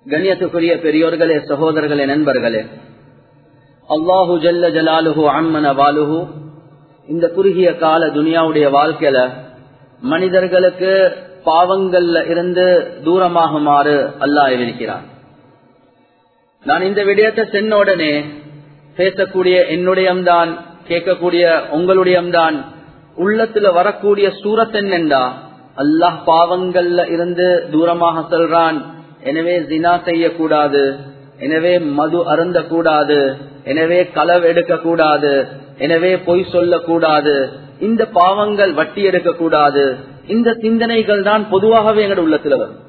கண்ணியத்துக்குரிய பெரியோர்களே, சகோதரர்களே, நண்பர்களே, அல்லாஹு ஜல்ல ஜலாலுஹு அம்மன வாலுஹு இந்த குறுகிய கால துனியாவுடைய வாழ்க்கையில மனிதர்களுக்கு பாவங்கள்ல இருந்து தூரமாகுமாறு அல்லாஹ் இருக்கிறான். நான் இந்த விடயத்தை சென்ன உடனே பேசக்கூடிய என்னுடையம்தான், கேட்கக்கூடிய உங்களுடையம்தான், உள்ளத்துல வரக்கூடிய சூரத் என்னென்றா, அல்லாஹ் பாவங்கள்ல இருந்து தூரமாக செல்றான். எனவே ஜினா செய்யக்கூடாது, எனவே மது அருந்த கூடாது, எனவே களவு எடுக்க கூடாது, எனவே பொய் சொல்லக்கூடாது, இந்த பாவங்கள் வட்டி எடுக்க கூடாது. இந்த சிந்தனைகள் தான் பொதுவாகவே எங்களோட உள்ளத்துல வரும்.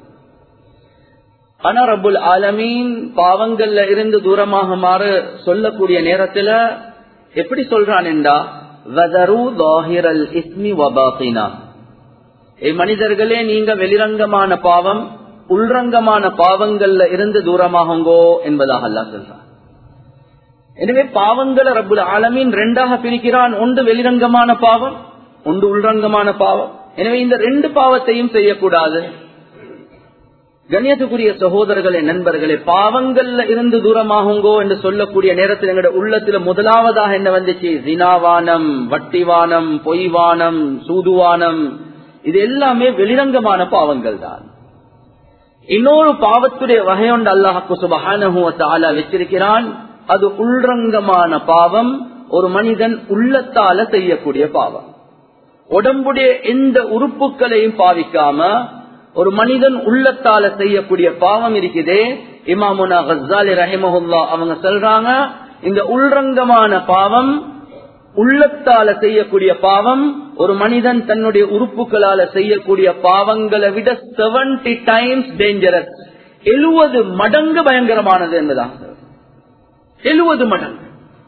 ஆனா ரப்புல் ஆலமீன் பாவங்கள்ல இருந்து தூரமாகுமாறு சொல்லக்கூடிய நேரத்துல எப்படி சொல்றான் என்றா, வதரு ظاهிரல் இஸ்மி வபாத்தினா, மனிதர்களே நீங்க வெளிரங்கமான பாவம் உள்ரங்கமான பாவங்கள்ல இருந்து தூரமாகுங்கோ என்பதாக அல்லாஹ் சொல்றான். எனவே பாவங்களை ரப்புல் ஆலமீன் ரெண்டாக பிரிக்கிறான். ஒன்று வெளிரங்கமான பாவம், ஒன்று உள்ரங்கமான பாவம். எனவே இந்த ரெண்டு பாவத்தையும் செய்யக்கூடாது. கண்ணியத்துக்குரிய சகோதரர்களே, நண்பர்களே, பாவங்கள்ல இருந்து தூரமாகுங்கோ என்று சொல்லக்கூடிய நேரத்தில் எங்களுடைய உள்ளத்துல முதலாவதாக என்ன வந்துச்சு? ஜினாவானம், வட்டிவானம், பொய்வானம், சூதுவானம், இது எல்லாமே வெளிரங்கமான பாவங்கள் தான். இன்னொரு பாவத்துடைய வகையொன்று அல்லாஹ் சுப்ஹானஹு வ தஆலா வச்சிருக்கிறான். அது உள்ரங்கமான பாவம், ஒரு மனிதன் உள்ளத்தால செய்யக்கூடிய பாவம். உடம்புடைய எந்த உறுப்புகளையும் பாவிக்காம ஒரு மனிதன் உள்ளத்தால செய்யக்கூடிய பாவம் இருக்குதே. இமாமுனா கஸ்ஸாலி ரஹிமஹுல்லாஹ் அவங்க சொல்றாங்க, இந்த உள்ரங்கமான பாவம், உள்ளத்தால செய்யக்கூடிய பாவம், ஒரு மனிதன் தன்னுடைய உறுப்புகளால செய்யக்கூடிய பாவங்களை விட 70 times டேஞ்சரஸ், 70 மடங்கு பயங்கரமானது என்பதாக. 70 மடங்கு.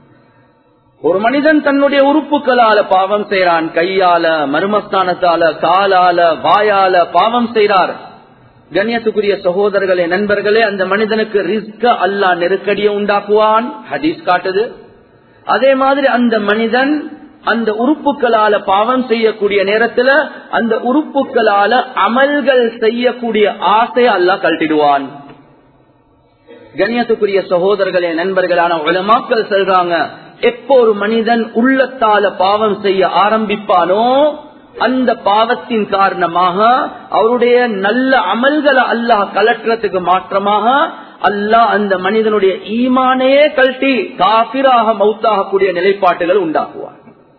ஒரு மனிதன் தன்னுடைய உறுப்புகளால பாவம் செய்யறான், கையால, மர்மஸ்தானத்தால, காலால, வாயால பாவம் செய்றார். கண்ணியத்துக்குரிய சகோதரர்களே, நண்பர்களே, அந்த மனிதனுக்கு ரிஸ்க அல்லாஹ் நெருக்கடியை உண்டாக்குவான், ஹதீஸ் காட்டுது. அதே மாதிரி அந்த மனிதன் அந்த உறுப்புகளால பாவம் செய்யக்கூடிய நேரத்துல அந்த உறுப்புகளால அமல்கள் செய்யக்கூடிய ஆசையை அல்லாஹ் கழட்டிடுவான். கண்ணியத்துக்குரிய சகோதரர்களே, நண்பர்களான உலமாக்கள் சொல்றாங்க, எப்போ ஒரு மனிதன் உள்ளத்தால பாவம் செய்ய ஆரம்பிப்பானோ அந்த பாவத்தின் காரணமாக அவருடைய நல்ல அமல்களை அல்லாஹ் கலற்றத்துக்கு மாற்றமாக அல்லாஹ் அந்த மனிதனுடைய ஈமானையே கழட்டி காபிராக மௌத்தாகக்கூடிய நிலைப்பாட்டுகள் உண்டாக்குவார்.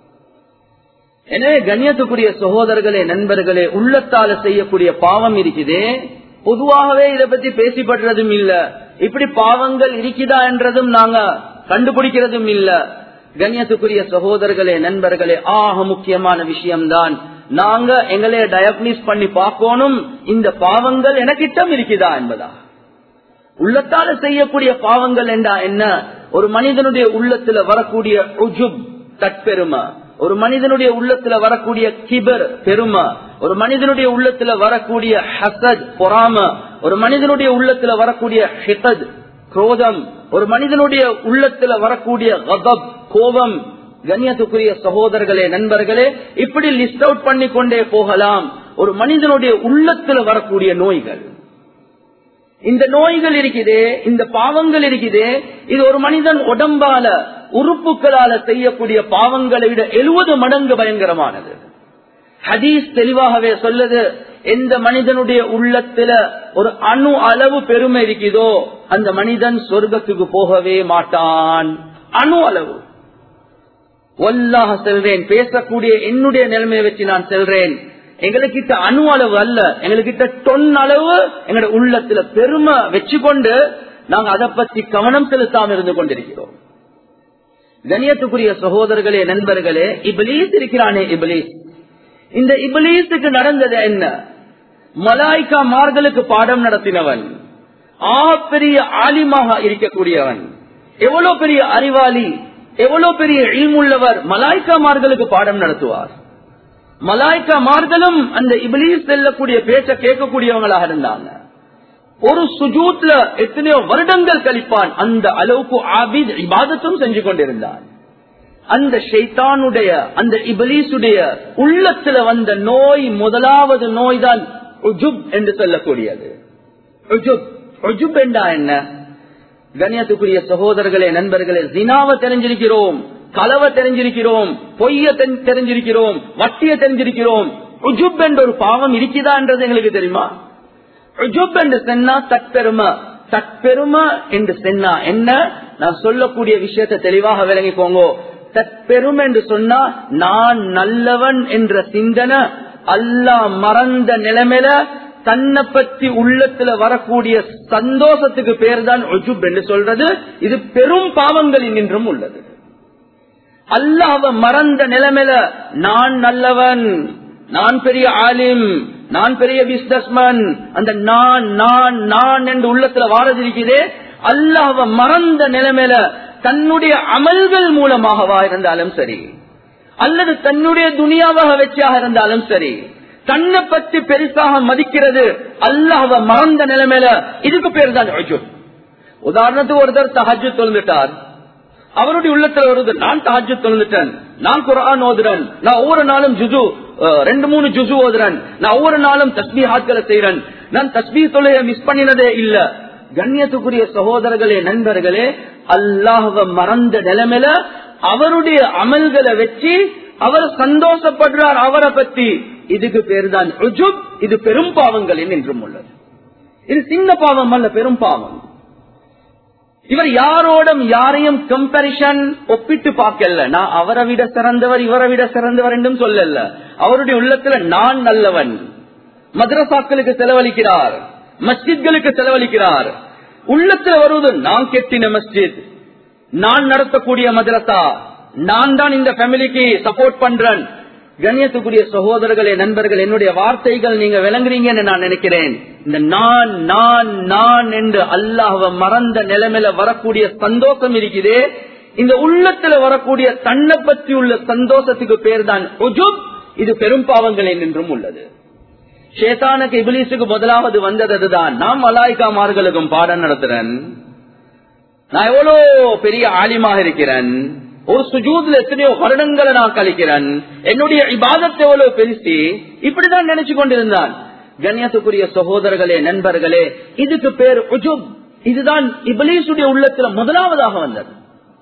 எனவே கண்ணியத்துக்குரிய சகோதரர்களே, நண்பர்களே, உள்ளத்தால செய்யக்கூடிய பாவம் இருக்குதே, பொதுவாகவே இதை பத்தி பேசிப்படுறதும் இல்ல. இப்படி பாவங்கள் இருக்குதா என்றதும் நாங்க கண்டுபிடிக்கிறதும் இல்ல. கண்ணியத்துக்குரிய சகோதரர்களே, நண்பர்களே, ஆக முக்கியமான விஷயம்தான் நாங்க எங்களைய டயக்னிஸ் பண்ணி பார்க்கணும், இந்த பாவங்கள் எனக்கிட்டம் இருக்குதா என்பதா. உள்ளத்தால செய்யக்கூடிய பாவங்கள் என்றா என்ன? ஒரு மனிதனுடைய உள்ளத்துல வரக்கூடிய உஜுப், தற்பெருமை, ஒரு மனிதனுடைய உள்ளத்துல வரக்கூடிய கிபர், பெருமை, ஒரு மனிதனுடைய உள்ளத்துல வரக்கூடிய ஹசத், பொறாம, ஒரு மனிதனுடைய உள்ளத்துல வரக்கூடிய ஹிதத், குரோதம், ஒரு மனிதனுடைய உள்ளத்துல வரக்கூடிய கதப், கோபம். கண்ணியத்துக்குரிய சகோதரர்களே, நண்பர்களே, இப்படி லிஸ்ட் அவுட் பண்ணி கொண்டே போகலாம். ஒரு மனிதனுடைய உள்ளத்துல வரக்கூடிய நோய்கள், இந்த நோய்கள் இருக்குதே, இந்த பாவங்கள் இருக்குதே, இது ஒரு மனிதன் உடம்பால உறுப்புகளால செய்யக்கூடிய பாவங்களை விட 70 மடங்கு பயங்கரமானது. ஹதீஸ் தெளிவாகவே சொல்லுது, எந்த மனிதனுடைய உள்ளத்துல ஒரு அணு அளவு பெருமை இருக்குதோ அந்த மனிதன் சொர்க்கத்துக்கு போகவே மாட்டான். அணு அளவு. வல்லாஹ் சொல்றேன், பேசக்கூடிய என்னுடைய நிலைமையை வச்சு நான் சொல்றேன், எங்களுக்கிட்ட அணு அளவு அல்ல, எங்களுக்கிட்ட டொன் அளவு எங்களுடைய உள்ளத்துல பெருமை வச்சுக்கொண்டு நாங்க அதை பற்றி கவனம் செலுத்தாம இருந்து கொண்டிருக்கிறோம். கண்ணியத்துக்குரிய சகோதரர்களே, நண்பர்களே, இப்லீஸ் இருக்கிறானே, இப்லீஸ், இந்த இப்லீஸுக்கு நடந்தது என்ன? மலாய்கா மார்களுக்கு பாடம் நடத்தினவன், பெரிய ஆலிமாக இருக்கக்கூடியவன், எவ்வளவு பெரிய அறிவாளி, எவ்வளவு பெரிய இல்முள்ளவர், மலாய்கா மார்களுக்கு பாடம் நடத்துவார். மலாய்கா மார்களும் அந்த இப்லீஸ் செல்லக்கூடிய பேச்ச கேட்கக்கூடியவங்களாக இருந்தாங்க. ஒரு சுஜூத்ல எத்தனையோ வருடங்கள் கழிப்பான், அந்த அளவுக்கு ஆபித் இபாதத்தும் செஞ்சு கொண்டிருந்தான். அந்த ஷைத்தானுடைய, அந்த இப்லீசுடைய உள்ளத்துல வந்த நோய், முதலாவது நோய் தான் உஜுப் என்று சொல்லக்கூடியது. உஜுப், உஜுப் என்றா என்ன? கண்ணியத்துக்குரிய சகோதரர்களே, நண்பர்களே, ஜினாவை தெரிஞ்சிருக்கிறோம், களவை தெரிஞ்சிருக்கிறோம், பொய்ய தெரிஞ்சிருக்கிறோம், வட்டிய தெரிஞ்சிருக்கிறோம். உஜுப் என்ற ஒரு பாவம் இருக்குதா என்றது எங்களுக்கு தெரியுமா? உஜுப் என்று சொன்னா தற்பெருமை. தற்பெருமை என்று சொன்னா என்ன? நான் சொல்லக்கூடிய விஷயத்தை தெளிவாக விளங்கிக்கோங்க. தற்பெருமை என்று சொன்னா நான் நல்லவன் என்ற சிந்தனை அல்லாஹ் மறந்த நிலைமையில தன்னை பற்றி உள்ளத்துல வரக்கூடிய சந்தோஷத்துக்கு பேர் தான் உஜுப் என்று சொல்றது. இது பெரும் பாவங்களில் நின்றும் உள்ளது. அல்லாஹ்வை மறந்த நிலைமையில நான் நல்லவன், நான் பெரிய ஆலிம், நான் பெரிய பிசினஸ்மேன், அந்த நான் நான் நான் என்று உள்ளத்துல வாரதிருக்கிறதே, அல்லாஹ்வை மறந்த நிலைமையில தன்னுடைய அமல்கள் மூலமாகவா இருந்தாலும் சரி, அல்லது தன்னுடைய துனியாவாக வச்சாக இருந்தாலும் சரி, தன்னை பற்றி பெருசாக மதிக்கிறது அல்லாஹ்வை மறந்த நிலைமையில, இதுக்கு பேர் தான் உஜுப். உதாரணத்துக்கு ஒருத்தர் தஹஜ்ஜுத் தொழுந்துட்டார், அவருடைய உள்ளத்துல வருது நான் தஹஜ்ஜுத் தொழுந்துட்டேன், நான் குர்ஆன் ஓதுறேன், நான் ஒவ்வொரு நாளும் 2-3 ஜுசு ஓதுறேன், நான் ஒவ்வொரு நாளும் தஸ்பீஹாத்களை செய்யறேன், நான் தஸ்பீஹ் தொழுகை மிஸ் பண்ணினதே இல்ல. கண்ணியத்துக்குரிய சகோதரர்களே, நண்பர்களே, அல்லாஹ்வை மறந்த நிலைமையில அவருடைய அமல்களை வச்சு அவர் சந்தோஷப்படுறார் அவரை பத்தி, இதுக்கு பேர் தான் உஜுப். இது பெரும் பாவங்களில் நின்றும் உள்ளது. இது சின்ன பாவம் அல்ல, பெரும் பாவம். இவர் யாரோடும் யாரையும் கம்பேரிஷன் ஒப்பிட்டு பார்க்கல. நான் அவரை விட சிறந்தவர் இவரை விட சிறந்தவர் என்றும் சொல்லல. அவருடைய உள்ளத்துல நான் நல்லவன். மദ്രസാக்களுக்கு செலவழிக்கிறார், மஸ்ஜித்களுக்கு செலவழிக்கிறார். உள்ளத்துல வருவது நான் கெட்டின மஸ்ஜித், நான் நடத்தக்கூடிய மദ്രസா, நான் தான் இந்த ஃபேமிலிக்கு சப்போர்ட் பண்றேன். கண்ணியத்துக்குரிய சகோதரர்களே, நண்பர்கள், என்னுடைய வார்த்தைகள் நீங்க விளங்குறீங்கன்னு நான் நினைக்கிறேன். இந்த நான் நான் நான் என்று அல்லாஹ்வை மறந்த நிலைமையில வரக்கூடிய சந்தோஷம் இருக்குதே, இந்த உள்ளத்துல வரக்கூடிய தன்னை பற்றி உள்ள சந்தோஷத்துக்கு பேர் தான் உஜுப். இது பெரும் பாவங்களில் நின்றும் உள்ளது. ஷேத்தானுக்கு இப்லீஸுக்கு முதலாவது வந்தது அதுதான். நான் மலாய்க்காமார்களுக்கும் பாடம் நடத்துறேன், நான் எவ்வளவு பெரிய ஆலிமாக இருக்கிறேன், ஒரு சுஜூத்ல எத்தனையோ வருடங்களை நான் கழிக்கிறேன், என்னுடைய இபாதத்தை எவ்வளவு பெருசி, இப்படிதான் நினைச்சு கொண்டிருந்தான். கண்ணியத்துக்குரிய சகோதரர்களே, நண்பர்களே, இதுக்கு பேர் உஜுப். இதுதான் இப்லீசுடைய உள்ளத்துல முதலாவதாக வந்தது.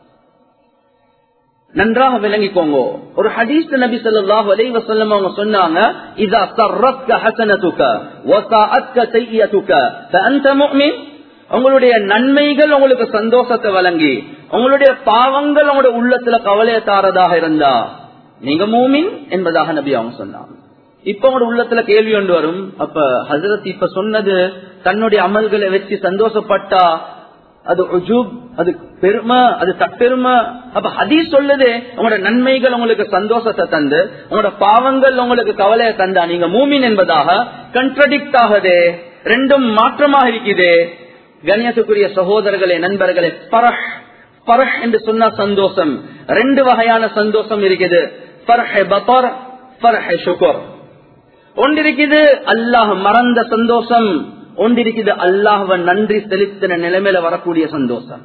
நன்றாக விளங்கிக்கோங்க. ஒரு ஹதீஸ் நபி ஸல்லல்லாஹு அலைஹி வஸல்லம் அவங்க சொன்னாங்க, இதா சர்ரத்க ஹஸனதுக வ ஸஅத்க ஸய்யியதுக ஃபஅன்த முஃமின். உங்களுடைய நன்மைகள் உங்களுக்கு சந்தோஷத்தை வழங்கி, உங்களுடைய பாவங்கள் உங்களுடைய உள்ளத்துல கவலையை தாரதாக இருந்தா நீங்க மூமின் என்பதாக நபி அவங்க சொன்னாங்க. இப்ப உங்களோட உள்ளத்துல கேள்வி ஒன்று வரும், அப்ப ஹஜ்ரத் இப்ப சொன்னது தன்னுடைய அமல்களை வச்சு சந்தோஷப்பட்டா அது உஜூப், அது பெருமை, அது தற்பெருமை. அப்ப ஹதீஸ் சொல்லுது உங்களோட நன்மைகள் உங்களுக்கு சந்தோஷத்தை தந்து உங்களோட பாவங்கள் உங்களுக்கு கவலையை தந்தா நீங்க மூமின் என்பதாக கண்ட்ரடிக்ட் ஆகுதே, ரெண்டும் மாற்றமாக இருக்குதே. கண்ணியத்துக்குரிய சகோதரர்களே, நண்பர்களே, பரஹ் பரஹ் என்று சொன்னா சந்தோஷம். ரெண்டு வகையான சந்தோஷம் இருக்குது. பரஹ் பதர், பரஹ் ஷுக்ர். ஒன்றிருக்குது அல்லாஹ் மறந்த சந்தோஷம், ஒன்றிருக்குது அல்லாஹ்வை நன்றி செலுத்தின நிலைமையில வரக்கூடிய சந்தோஷம்.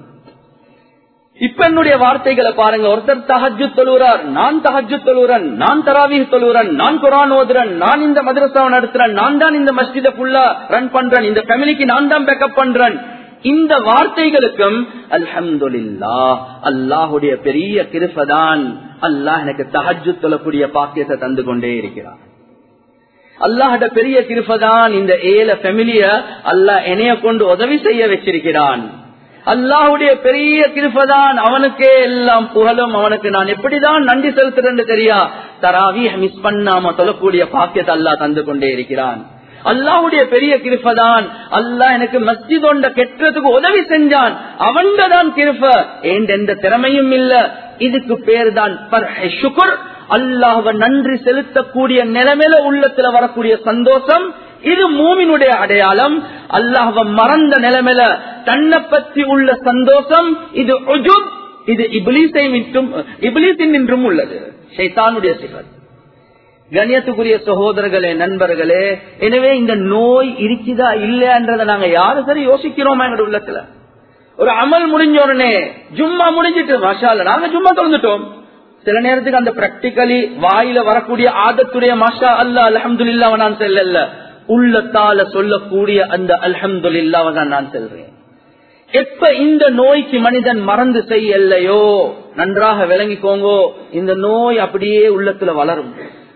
இப்ப என்னுடைய வார்த்தைகளை பாருங்க. ஒருத்தர் தஹஜ்ஜுத் தொழுகிறார், நான் தஹஜ்ஜுத் தொழுகிறேன், நான் தராவீஹ் தொழுகிறேன், நான் குர்ஆன் ஓதுறேன், நான் இந்த மദ്രസാவை நடத்துறேன், நான் தான் இந்த மஸ்ஜிதை ஃபுல்லா ரன் பண்றேன், இந்த ஃபேமிலிக்கு நான் தான் பேக்கப் பண்றேன். இந்த வார்த்தைகளுக்கும் அல்ஹம்துலில்லாஹ், அல்லாஹ்வுடைய பெரிய கிருபைதான், அல்லாஹ் எனக்கு தஹஜ்ஜுத் தொழக்கூடிய பாக்கியத்தை தந்து கொண்டே இருக்கிறார். அல்லாஹ்ட பெரிய கிருபைதான் இந்த ஏழை ஃபேமிலிய அல்லாஹ் என்னைய கொண்டு உதவி செய்ய வச்சிருக்கிறான். அல்லாஹ்வுடைய பெரிய கிருபைதான், அவனுக்கே எல்லாம் புகழும். அவனுக்கு நான் எப்படிதான் நன்றி செலுத்துறேன்னு தெரியா, தராவீஹ் மிஸ் பண்ணாம தொழக்கூடிய பாக்கியத்தை அல்லாஹ் தந்து கொண்டே இருக்கிறான். அல்லாஹ்வுடைய பெரிய கிருபைதான், அல்லாஹ் எனக்கு மஸ்ஜித் ஒன்றை கெட்டுறதுக்கு உதவி செஞ்சான், அவன்தான் கிருபை, எந்த திறமையும் இல்ல. இதுக்கு பேர் தான் பர்ஹ் ஷுக்ர். அல்லாஹ்வை நன்றி செலுத்தக்கூடிய நிலைமையில உள்ளத்துல வரக்கூடிய சந்தோஷம், இது மூமினுடைய அடையாளம். அல்லாஹ்வை மறந்த நிலைமையில தன்னை பற்றி உள்ள சந்தோஷம், இது உஜுப். இது இப்லீஸின் நின்றும் உள்ளது, ஷைத்தானுடைய சிஃபத். கண்ணியத்துக்குரிய சகோதரர்களே, நண்பர்களே, எனவே இந்த நோய் இருக்குதா இல்லையன்றதை நாங்க யாரு சரி யோசிக்கிறோமா எங்க உள்ளத்துல? ஒரு அமல் முடிஞ்ச உடனே ஜும்மா முடிஞ்சிட்டு மாஷா அல்லாஹ் நாங்க ஜும்மா தொழுந்துட்டோம். சில நேரத்துக்கு அந்த பிராக்டிகலி வாயில வரக்கூடிய ஆதத்துடைய மாஷா அல்லாஹ் அல்ஹம்துலில்லாஹ் நான் செல்லல, உள்ளத்தால சொல்லக்கூடிய அந்த அல்ஹம்துலில்லாஹ் தான் நான் சொல்றேன். எப்ப இந்த நோய்க்கு மனிதன் மறந்து செய்யலையோ, நன்றாக விளங்கிக்கோங்கோ, இந்த நோய் அப்படியே உள்ளத்துல வளரும்.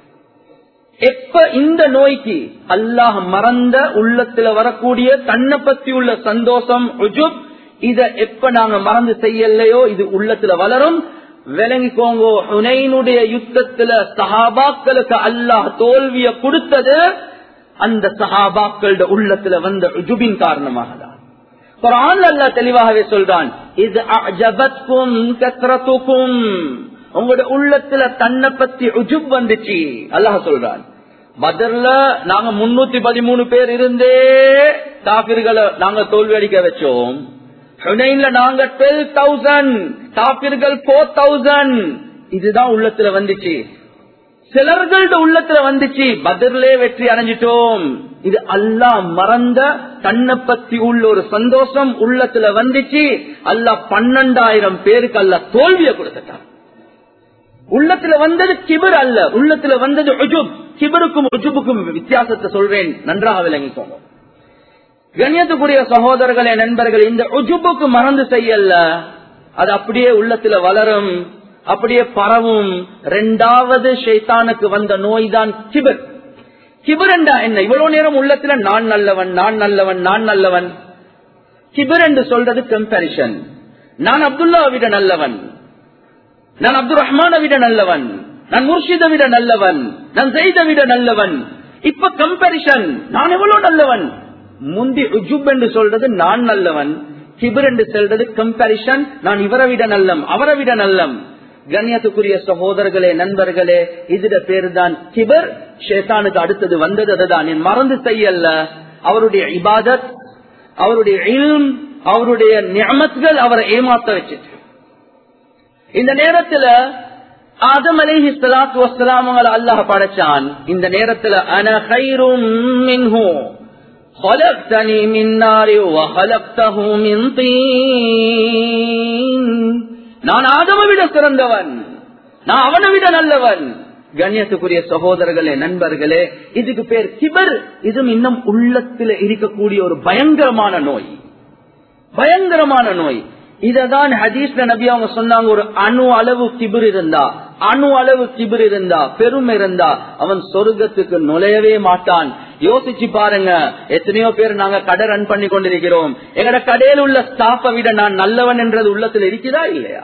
எப்ப இந்த நோய்க்கு அல்லாஹ் மறந்த உள்ளத்துல வரக்கூடிய தன்னை பத்தி உள்ள சந்தோஷம் உஜுப், இத எப்ப நாங்க மறந்து செய்யலையோ இது உள்ளத்துல வளரும். விளங்கிக்கோங்கோ, ஹுனைனுடைய யுத்தத்துல சஹாபாக்களுக்கு அல்லாஹ் தோல்விய கொடுத்தது அந்த சஹாபாக்களோட உள்ளத்துல வந்த உஜுபின் காரணமாக தான். குர்ஆன்ல அல்லாஹ் தெளிவாகவே சொல்றான், இது அஜபத்கும் கத்ரத்துக்கும், உங்களோட உள்ளத்துல தன்னை பத்தி உஜுப் வந்துச்சு. அல்லாஹ் சொல்றான், பத்ர்ல நாங்க 313 பேர் இருந்தே காபிர்களை நாங்க தோல்வி அடிக்க வச்சோம். ஹுனைன்ல நாங்க 12,000, காபிர்கள் 4,000. இதுதான் உள்ளத்துல வந்துச்சு. சிலர்களோட உள்ளத்துல வந்துச்சு, பத்ர்லே வெற்றி அடைஞ்சிட்டோம். இது அல்லாஹ் மறந்த தன்னை பத்தி உள்ள ஒரு சந்தோஷம் உள்ளத்துல வந்துச்சு. அல்லாஹ் 12,000 பேருக்கு அல்லாஹ் தோல்வியை கொடுத்துட்டான். உள்ளத்துல வந்தது கிபர் அல்ல, உள்ளத்துல வந்தது உஜுப். கிபருக்கும் உஜுபுக்கும் வித்தியாசத்தை சொல்றேன், நன்றாக விளங்கிக்கோங்க. கண்ணியத்துக்குரிய சகோதரர்களே, நண்பர்கள், இந்த உஜுபுக்கு மறந்து செய்யல, அது அப்படியே உள்ளத்துல வளரும், அப்படியே பரவும். இரண்டாவது ஷைத்தானுக்கு வந்த நோய் தான் கிபர். கிபர் என்றா என்ன? இவ்வளவு நேரம் உள்ளத்துல நான் நல்லவன், நான் நல்லவன், நான் நல்லவன். கிபர் என்று சொல்றது கம்பேரிசன். நான் அப்துல்லாவை விட நல்லவன், நான் அப்துல் ரஹ்மானை விட நல்லவன், நான் முர்ஷிதை விட நல்லவன், நான் ஜெயிதை விட நல்லவன். இப்ப கம்பேரிசன், நான் எவ்வளவு நல்லவன். முந்தி உஜுப் என்று சொல்றது நான் நல்லவன், கிபர் என்று சொல்றது கம்பேரிசன், நான் இவரை விட நல்லம், அவரை விட நல்லம். கண்ணியத்துக்குரிய சகோதரர்களே, நண்பர்களே, இதுட பேரு தான் கிபர். ஷைத்தானுக்கு அடுத்தது வந்தது அதுதான். நீ மறந்து செய்யல, அவருடைய இபாதத், அவருடைய இல்ம், அவருடைய நிஅமத்கள் அவரை ஏமாத்த வச்சுட்டு. இந்த நேரத்துல ஆதம் அலைஹிஸ்ஸலாத்து வஸ்ஸலாம் அவங்களை அல்லாஹ் படைச்சான். இந்த நேரத்துல அன கைரும் மின்ஹு خلقتني من نار وخلقته من طين, நான் ஆதமை விட சிறந்தவன், நான் அவனை விட நல்லவன். கண்ணியத்துக்குரிய சகோதரர்களே, நண்பர்களே, இதுக்கு பேர் கிபர். இதுவும் இன்னும் உள்ளத்தில் இருக்கக்கூடிய ஒரு பயங்கரமான நோய், பயங்கரமான நோய். இததான் ஹதீஸ்ல நபி அவங்க சொன்னாங்க, ஒரு அணு அளவு கிபர் இருந்தா, அணு அளவு கிபர் இருந்தா, பெருமை இருந்தா, அவன் சொர்க்கத்துக்கு நுழையவே மாட்டான். யோசிச்சு பாருங்க, எத்தனையோ பேர் நாங்க கடை ரன் பண்ணி கொண்டிருக்கிறோம். எங்கட கடையில் உள்ள ஸ்டாஃபை விட நான் நல்லவன் என்றது உள்ளத்துல இருக்குதா இல்லையா?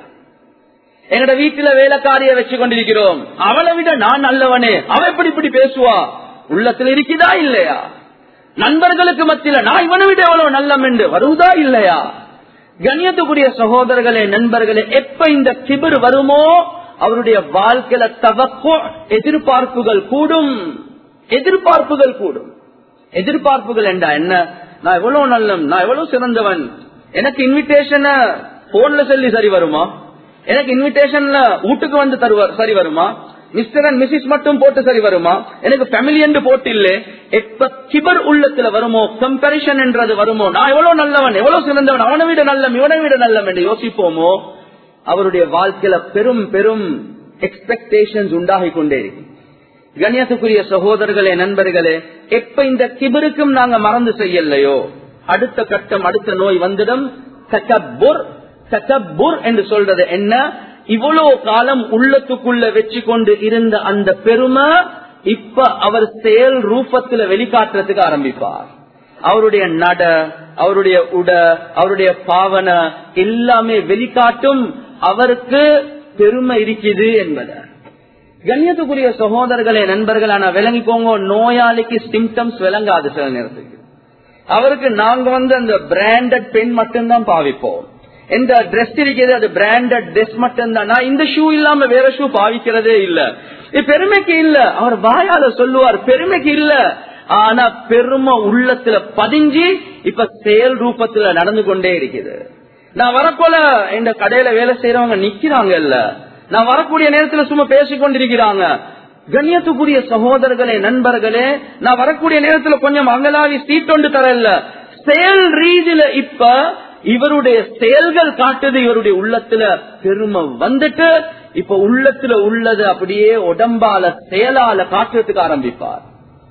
எங்கட வீட்டுல வேலைக்காரிய வச்சு கொண்டிருக்கிறோம், அவளை விட நான் நல்லவனே, அவ எப்படி இப்படி பேசுவா, உள்ளத்துல இருக்குதா இல்லையா? நண்பர்களுக்கு மத்தியில நான் இவனை விட எவ்வளவு நல்லம் என்று வருவதா இல்லையா? கண்ணியத்துக்குரிய சகோதரர்களே, நண்பர்களே, எப்ப இந்த கிபர் வருமோ அவருடைய வாழ்க்கையில தவக்கோ எதிர்பார்ப்புகள் கூடும், எதிர்பார்ப்புகள் கூடும். எதிர்பார்ப்புகள் என்றா என்ன? நான் எவ்வளவு நல்லம், நான் எவ்வளவு சிறந்தவன், எனக்கு இன்விடேஷன் போன்ல சொல்லி சரி வருமா, எனக்கு இன்விடேஷன்ல வீட்டுக்கு வந்து சரி வருமா, மிஸ்டர் அண்ட் மிஸ்ஸஸ் மட்டும் போட்டு சரி வருமா, எனக்கு ஃபேமிலி என்று போட்டு இல்ல. எப்ப கிபர் உள்ளத்துல வருமோ, கம்பேரிசன் என்றது வருமோ, நான் எவ்வளவு நல்லவன், எவ்வளவு சிறந்தவன், அவனை விட நல்லம், இவனை விட நல்லம் என்று யோசிப்போமோ, அவருடைய வாழ்க்கையில பெரும் பெரும் எக்ஸ்பெக்டேஷன்ஸ் உண்டாகி கொண்டே இருக்கு. கண்ணியத்துக்குரிய சகோதரர்களே, நண்பர்களே, எப்ப இந்த கிபருக்கும் நாங்க மறந்து செய்யலையோ, அடுத்த கட்டம், அடுத்த நோய் வந்துடும். தகப்புர். தகப்புர் என்று சொல்றது என்ன? இவ்வளவு காலம் உள்ளத்துக்குள்ள வச்சு கொண்டு இருந்த அந்த பெருமை இப்ப அவர் செயல் ரூபத்துல வெளிக்காட்டுறதுக்கு ஆரம்பிப்பார். அவருடைய நட, அவருடைய உட, அவருடைய பாவன எல்லாமே வெளிக்காட்டும் அவருக்கு பெருமை இருக்குது என்பது. கண்ணியத்துக்குரிய சகோதரர்களே, நண்பர்களான விளங்கிக்கோங்க, நோயாளிக்கு சிம்டம்ஸ் விளங்காது. சில நேரத்துக்கு அவருக்கு நாங்க அந்த பிராண்டட் பென் மட்டும்தான் பாவிப்போம். எந்த டிரெஸ் இருக்கிறது அது பிராண்டட் டிரெஸ் மட்டும்தான். நான் இந்த ஷூ இல்லாம வேற ஷூ பாவிக்கிறதே இல்ல. பெருமைக்கு இல்ல, அவர் வாயால சொல்லுவார் பெருமைக்கு இல்ல. ஆனா பெருமை உள்ளத்துல பதிஞ்சு இப்ப செயல் ரூபத்துல நடந்து கொண்டே இருக்குது. நான் வரப்போல இந்த கடையில வேலை செய்யறவங்க நிக்கிறாங்க இல்ல, நான் வரக்கூடிய நேரத்துல சும்மா பேசிக்கொண்டிருக்கிறாங்க. கண்ணியத்துக்குரிய சகோதரர்களே, நண்பர்களே, நான் வரக்கூடிய நேரத்துல கொஞ்சம் அங்கலாவி சீட் ஒன்று தர இல்ல, செயல் ரீதியில இப்ப இவருடைய செயல்கள் காட்டுது இவருடைய உள்ளத்துல பெருமை வந்துட்டு இப்ப உள்ளத்துல உள்ளது அப்படியே உடம்பால செயலால காட்டுறதுக்கு ஆரம்பிப்பார்.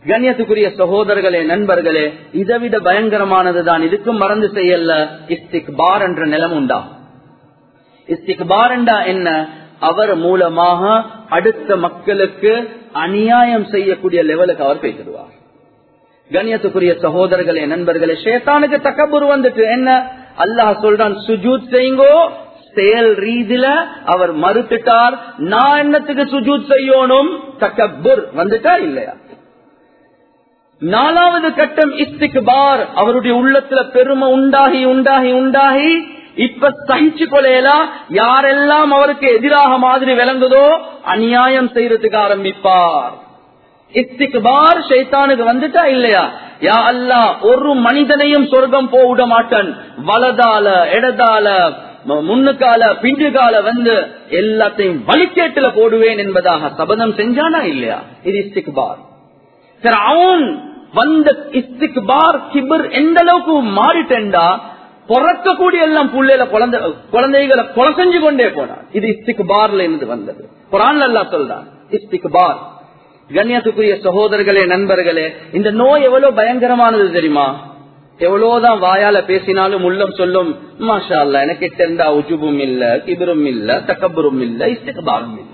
கண்ணியத்துக்குரிய சகோதரர்களே, நண்பர்களே, இதைவிட பயங்கரமானதுதான். இதுக்கும் மறந்து செய்யல இஸ்திக்பார் என்ற நிலம் உண்டா? இஸ்திக்பார் என்றா என்ன? அவர் மூலமாக அடுத்த மக்களுக்கு அநியாயம் செய்யக்கூடிய லெவலுக்கு அவர் பேசிடுவார். கண்ணியத்துக்குரிய சகோதரர்களே, நண்பர்களே, ஷைத்தானுக்கு தக்கபுர் வந்துட்டு என்ன? அல்லாஹ் சொல்றான் சுஜூத் செய்யுங்கோ, செயல் ரீதியில அவர் மறுத்துட்டார். நான் என்னத்துக்கு சுஜூத் செய்யணும்? தக்கபுர் வந்துட்டா இல்லையா? நாலாவது கட்டம் இஸ்திக்பார். அவருடைய உள்ளத்துல பெருமை உண்டாகி உண்டாகி உண்டாகி இப்ப சகிச்சு கொள்ளலாம். யாரெல்லாம் அவருக்கு எதிராக மாதிரி விளங்குதோ அநியாயம் செய்யறதுக்கு ஆரம்பிப்பார். இஸ்திக்பார் ஷைத்தானுக்கு வந்துட்டா இல்லையா? யா அல்லாஹ், ஒரு மனிதனையும் சொர்க்கம் போக மாட்டான். வலதால இடதால முன்னுக்கால பின்னுக்கால வந்து எல்லாத்தையும் வழிகேட்டுல போடுவேன் என்பதாக சபதம் செஞ்சானா இல்லையா? இது இஸ்திக்பார். ஃபிரௌன் வந்த இஸ்திக்பார் கிபர் எந்த அளவுக்கு மாறிட்டா, பிறக்கக்கூடிய எல்லாம் புள்ளையில குழந்தைகளை கொலை செஞ்சு கொண்டே போனார். இது இஸ்திக்பார்ல இருந்து வந்தது. குர்ஆன்ல அல்லாஹ் சொல்றான் இஸ்திக்பார். கண்ணியத்துக்குரிய சகோதரர்களே, நண்பர்களே, இந்த நோய் எவ்வளவு பயங்கரமானது தெரியுமா? எவ்வளவுதான் வாயால பேசினாலும் உள்ளம் சொல்லும் மாஷா அல்லாஹ், எனக்கு தெரிந்தா உஜுபும் இல்ல, கிபரும் இல்ல, தக்கபுரும் இல்ல, இஸ்திக்பாரும் இல்ல.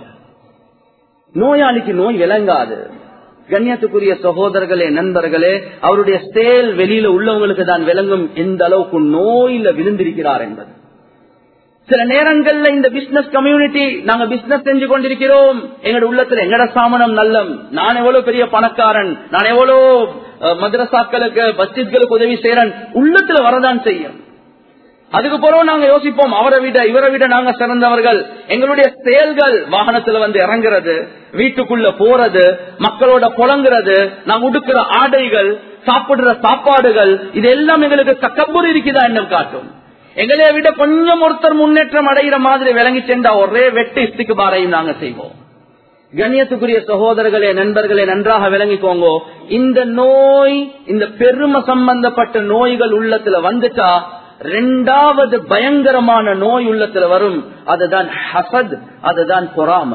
நோயாளிக்கு நோய் விளங்காது. கண்ணியத்துக்குரிய சகோதரர்களே, நண்பர்களே, அவருடைய செயல் வெளியில உள்ளவங்களுக்கு தான் விளங்கும் எந்த அளவுக்கு நோயில விழுந்திருக்கிறார் என்பது. சில நேரங்கள்ல இந்த பிசினஸ் கம்யூனிட்டி, நாங்க பிசினஸ் செஞ்சு கொண்டிருக்கிறோம், எங்கட உள்ளத்துல எங்கட சாமனம் நல்லம், நான் எவ்வளவு பெரிய பணக்காரன், நான் எவ்வளவு மதரசாக்களுக்கு மஸ்ஜித்களுக்கு உதவி செய்யறேன், உள்ளத்துல வரதான் செய்யும். அதுக்கு பிறகு நாங்க யோசிப்போம், அவரை விட இவரை விட நாங்க சிறந்தவர்கள். எங்களுடைய செயல்கள் வாகனத்துல வந்து இறங்குறது, வீட்டுக்குள்ள போறது, மக்களோட புலங்குறது, நாங்க உடுக்கிற ஆடைகள், சாப்பிடுற சாப்பாடுகள், இதெல்லாம் எங்களுக்கு தக்கபுர் இருக்குதா என்ன காட்டும். எங்களை விட கொஞ்சம் ஒருத்தர் முன்னேற்றம் அடைகிற மாதிரி விளங்கி சென்றா ஒரே வெட்டு இஸ்திக்பாரையும் நாங்க செய்வோம். கண்ணியத்துக்குரிய சகோதரர்களே, நண்பர்களே, நன்றாக விளங்கிக்கோங்க. இந்த நோய், இந்த பெருமை சம்பந்தப்பட்ட நோய்கள் உள்ளத்துல வந்துட்டா இரண்டாவது பயங்கரமான நோய் உள்ளத்துல வரும். அதுதான் ஹசத், அதுதான் பொறாம.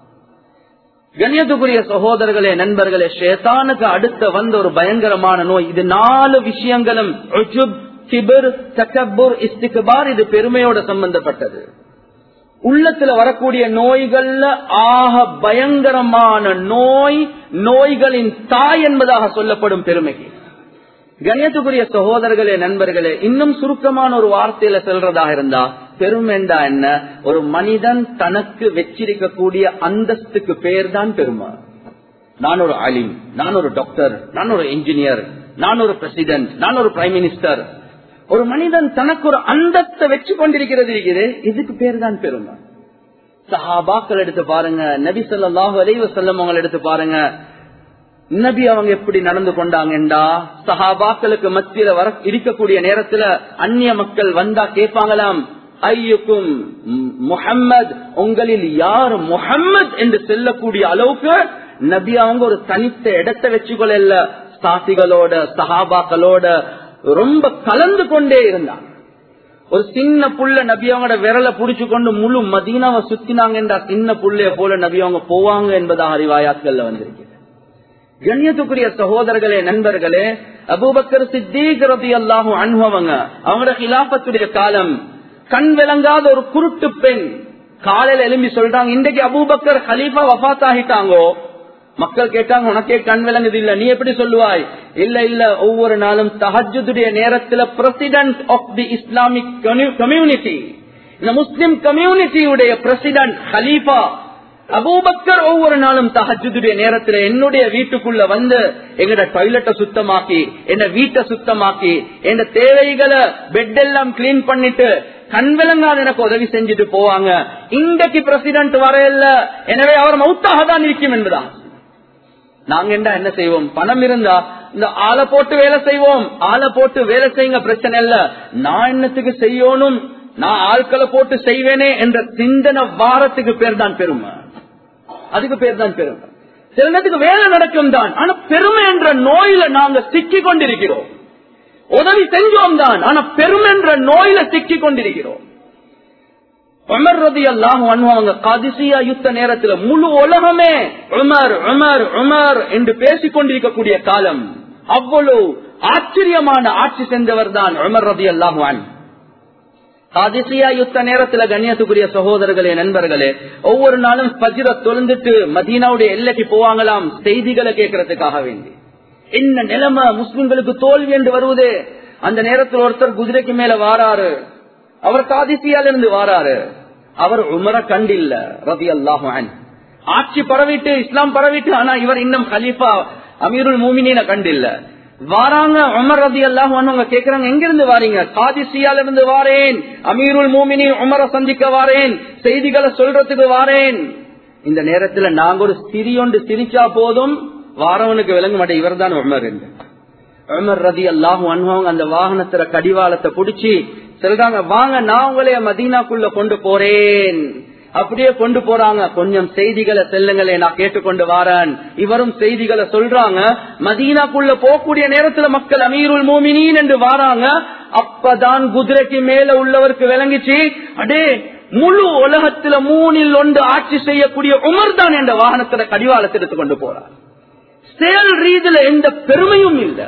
கண்ணியத்துக்குரிய சகோதரர்களே, நண்பர்களே, ஷைத்தானுக்கு அடுத்த வந்த ஒரு பயங்கரமான நோய். இது 4 விஷயங்களும் உஜுப், கிபர், தக்கபுர், இஸ்திக்பார், இது பெருமையோட சம்பந்தப்பட்டது. உள்ளத்துல வரக்கூடிய நோய்கள்ல ஆக பயங்கரமான நோய், நோய்களின் தாய் என்பதாக சொல்லப்படும் பெருமைக்கு. கண்ணியத்துக்குரிய சகோதரர்களே, நண்பர்களே, இன்னும் சுருக்கமான ஒரு வார்த்தையில சொல்றதாக இருந்தா, பெருமைண்டா என்ன? ஒரு மனிதன் தனக்கு வச்சிருக்கக்கூடிய அந்தஸ்துக்கு பேர் தான் பெருமை. நான் ஒரு அலிம், நான் ஒரு டாக்டர், நான் ஒரு இன்ஜினியர், நான் ஒரு பிரசிடென்ட், நான் ஒரு பிரைம் மினிஸ்டர். ஒரு மனிதன் தனக்கு ஒரு அந்தஸ்தை வச்சு கொண்டிருக்கிறது இருக்குது, இதுக்கு பேர் தான் பெருமை. சஹாபாக்கள் எடுத்து பாருங்க, நபி ஸல்லல்லாஹு அலைஹி வஸல்லம் அவங்களை எடுத்து பாருங்க. நபி அவங்க எப்படி நடந்து கொண்டாங்கண்டா, சஹாபாக்களுக்கு மத்தியில வர இருக்கக்கூடிய நேரத்துல அந்நிய மக்கள் வந்தா கேட்பாங்களாம், ஐயுக்கும் முஹம்மத், உங்களில் யார் முஹம்மத் என்று சொல்லக்கூடிய அளவுக்கு நபி அவங்க ஒரு தனித்த இடத்தை வச்சுக்கொள்ள, சாத்திகளோட சஹாபாக்களோட ரொம்ப கலந்து கொண்டே இருந்தாங்க. ஒரு சின்ன புள்ள நபி அவங்களோட விரலை புடிச்சு கொண்டு முழு மதீனாவை சுத்தினாங்க. சின்ன புள்ளைய போல நபி அவங்க போவாங்க என்பதாக அறிவாயாத்கள்ல வந்திருக்கு. கண்ணியத்துக்குரிய சகோதரர்களே, நண்பர்களே, அபூபக்கர் சித்தீக் ரலியல்லாஹு அன்ஹு அவங்களோட கிலாபத்துடைய காலம், கண் விளங்காத ஒரு குருட்டு பெண் காலையில எழும்பி சொல்றாங்க, இன்றைக்கு அபூபக்கர் கலீஃபா வஃபாத் ஆகிட்டாங்கோ. மக்கள் கேட்டாங்க, உனக்கே கண் விளங்குது இல்ல, நீ எப்படி சொல்லுவாய்? இல்ல இல்ல, ஒவ்வொரு நாளும் தஹஜ்ஜுடைய நேரத்துல president of the Islamic community, இந்த முஸ்லிம் கம்யூனிட்டியுடைய பிரசிடென்ட் கலீஃபா அபூபக்கர் ஒவ்வொரு நாளும் தஹஜ்ஜுடைய நேரத்துல என்னுடைய வீட்டுக்குள்ள வந்து எங்கட டாய்லெட்டை சுத்தமாக்கி, என்ன வீட்டை சுத்தமாக்கி, என்ன தேவைகளை பெட் எல்லாம் கிளீன் பண்ணிட்டு கண் விளங்காத எனக்கு உதவி செஞ்சுட்டு போவாங்க. இன்றைக்கு பிரசிடென்ட் வரையில, எனவே அவர் மௌத்தாக தான் இருக்கும் என்பதான். நாங்க என்ன செய்வோம்? பணம் இருந்தா இந்த ஆளை போட்டு வேலை செய்வோம், ஆளை போட்டு வேலை செய்யுங்க, பிரச்சனை இல்ல. நான் என்னத்துக்கு செய்யணும், நான் ஆட்களை போட்டு செய்வேனே என்ற சிந்தனை வாரத்துக்கு பேர் தான் பெருமை. அதுக்கு பேர் தான் பெருமை. சில நேரத்துக்கு வேலை நடக்கும் தான், ஆனா பெருமை என்ற நோயில நாங்க சிக்கி கொண்டிருக்கிறோம். உதவி செஞ்சோம் தான், ஆனா பெருமை என்ற நோயில சிக்கி கொண்டிருக்கிறோம். உமர் ரலியல்லாஹு அன்ஹு அவங்க காதிசியா யுத்த நேரத்துல முழு உலகமே உமர் உமர் உமர் என்று பேசிக் கொண்டிருக்கக்கூடிய காலம். அவ்வளவு ஆச்சரியமான ஆட்சி சென்றவர் தான் உமர் ரலியல்லாஹு அன்ஹு. காதிசியா யுத்த நேரத்துல கண்ணியத்துக்குரிய சகோதரர்களே, நண்பர்களே, ஒவ்வொரு நாளும் ஃபஜ்ர தொழுந்துட்டு மதீனாவுடைய எல்லைக்கு போவாங்களாம் செய்திகளை கேட்கறதுக்காக வேண்டி. என்ன நிலைமை, முஸ்லிம்களுக்கு தோல்வி என்று வருவது. அந்த நேரத்தில் ஒருத்தர் குதிரைக்கு மேல வாராரு. அவர் காதிசியால இருந்து வாராரு. அவர் உமரை கண்டில்ல ரலியல்லாஹு அன்ஹு. ஆட்சி பரவிட்டு, இஸ்லாம் பரவிட்டு, ஆனா இவர் இன்னும் கலீஃபா அமீருல் மூமினீன கண்டில்ல. வாராங்க உமர் ரலியல்லாஹு அன்ஹு கேக்குறாங்க, எங்க இருந்து வாரீங்க? காதிசியால இருந்து வாரேன், அமீருல் மூமினீன் உமரை சந்திக்க வாரேன், செய்திகளை சொல்றதுக்கு வாரேன். இந்த நேரத்துல நாங்க ஒரு சிறியொன்று சிரிச்சா போதும், வாரவனுக்கு விளங்க மாட்டேன் இவர் தான் உமர் என்று. உமர் ரலியல்லாஹு அன்ஹு அந்த வாகனத்துல கடிவாளத்தை புடிச்சு சொல்றாங்க, வாங்க நான் உங்களைய மதீனாக்குள்ள கொண்டு போறேன். அப்படியே கொண்டு போறாங்க. கொஞ்சம் செய்திகளை செல்லுங்களே, நான் கேட்டுக்கொண்டு வாரேன். இவரும் செய்திகளை சொல்றாங்க. மதீனாக்குள்ள போகக்கூடிய நேரத்துல மக்கள் அமீருல் மூமினீன் என்று வாராங்க. அப்பதான் குதிரைக்கு மேல உள்ளவருக்கு விளங்கிச்சு, அடே முழு உலகத்துல 3 ஆட்சி செய்யக்கூடிய உமர் தான் என்ற வாகனத்துல கடிவாளத்தை எடுத்து கொண்டு போறார். செயல் ரீதியில எந்த பெருமையும் இல்ல.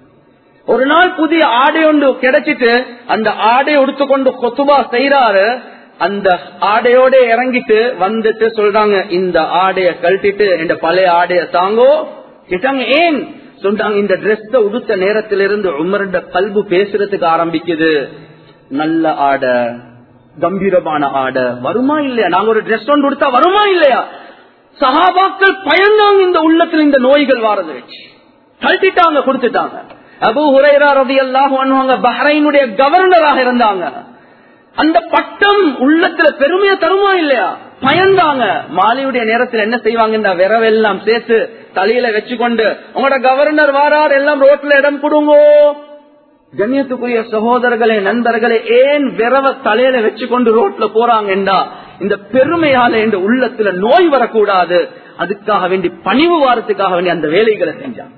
ஒரு நாள் புதிய ஆடை ஒன்று கிடைச்சிட்டு அந்த ஆடை உடுத்துக்கொண்டு கொத்துபா செய்யறாரு. அந்த ஆடையோட இறங்கிட்டு வந்துட்டு சொல்றாங்க, இந்த ஆடைய கழட்டிட்டு இந்த பழைய ஆடைய தாங்கோ கேட்டாங்க. ஏன் சொல்றாங்க, இந்த டிரெஸ் உடுத்த நேரத்திலிருந்து உமருடைய கல்பு பேசுறதுக்கு ஆரம்பிக்குது. நல்ல ஆடை, கம்பீரமான ஆடை வருமா இல்லையா? நாங்க ஒரு டிரெஸ் ஒன்று கொடுத்தா வருமா இல்லையா? சஹாபாக்கள் பயந்தாங்க இந்த உள்ளத்துல இந்த நோய்கள் வாரது வச்சு. கழட்டிட்டாங்க, கொடுத்துட்டாங்க. அபூ ஹுரைரா ரலியல்லாஹு அன்ஹு பஹ்ரைனுடைய கவர்னராக இருந்தாங்க. அந்த பட்டம் உள்ளத்துல பெருமையை தருமா இல்லையா? பயந்தாங்க. மாலையுடைய நேரத்தில் என்ன செய்வாங்க, விரவெல்லாம் சேர்த்து தலையில வச்சுக்கொண்டு, உங்களோட கவர்னர் வாரார், எல்லாம் ரோட்ல இடம் கொடுங்கோ. கண்ணியத்துக்குரிய சகோதரர்களே, நண்பர்களே, ஏன் விரவ தலையில வச்சுக்கொண்டு ரோட்ல போறாங்கன்றா இந்த பெருமையால இந்த உள்ளத்துல நோய் வரக்கூடாது, அதுக்காக வேண்டி பணிவு வாரத்துக்காக வேண்டி அந்த வேலைகளை செஞ்சாங்க.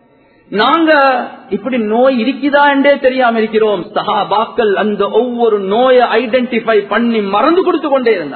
நாங்க இப்படி நோய் இருக்குதா என்றே தெரியாம இருக்கிறோம். சஹாபாக்கள் அந்த ஒவ்வொரு நோயை ஐடென்டிஃபை பண்ணி மறந்து கொடுத்து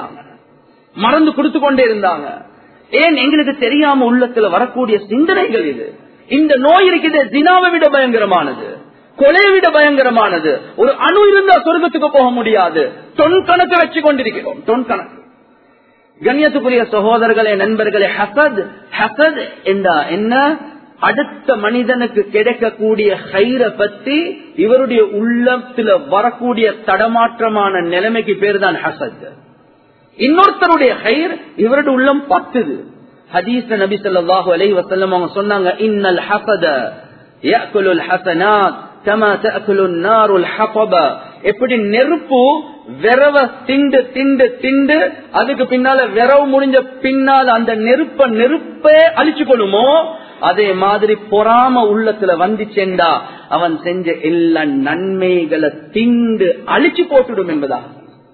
கொண்டே இருந்தாங்க. ஏன் எங்களுக்கு தெரியாம உள்ளத்துல வரக்கூடிய சிந்தனைகள் இது. இந்த நோய் இருக்குது, ஜினாவை விட பயங்கரமானது, கொலையை விட பயங்கரமானது. ஒரு அணு இருந்தா சொர்க்கத்துக்கு போக முடியாது. தொன் கணக்கு வச்சு கொண்டிருக்கிறோம், தொன் கணக்கு. கண்ணியத்துக்குரிய சகோதரர்களே, நண்பர்களே, ஹசத் என்ன? அடுத்த மனிதனுக்கு கிடைக்கக்கூடிய ஹைரை பத்தி இவருடைய உள்ளத்துல வரக்கூடிய தடமாற்றமான நிலைமைக்கு பேர் தான் ஹசத். இன்னொருத்தருடைய ஹைர் இவருடைய உள்ளம் பத்துது. ஹதீஸ் நபி ஸல்லல்லாஹு அலைஹி வஸல்லம் அவங்க சொன்னாங்க, இன்னல் ஹஸத யாக்குலுல் ஹஸனாத் கமா தஅக்குலுன் நாருல் ஹஸப. எப்படி நெருப்பு விரவ திண்டு திண்டு திண்டு அதுக்கு பின்னால விரவு முடிஞ்ச பின்னால அந்த நெருப்பே அழிச்சு கொள்ளுமோ, அதே மாதிரி பொறாம உள்ளத்துல வந்துச்சேண்டா அவன் செஞ்ச எல்லா நன்மைகளை திண்டு அழிச்சு போட்டுடும் என்பதாக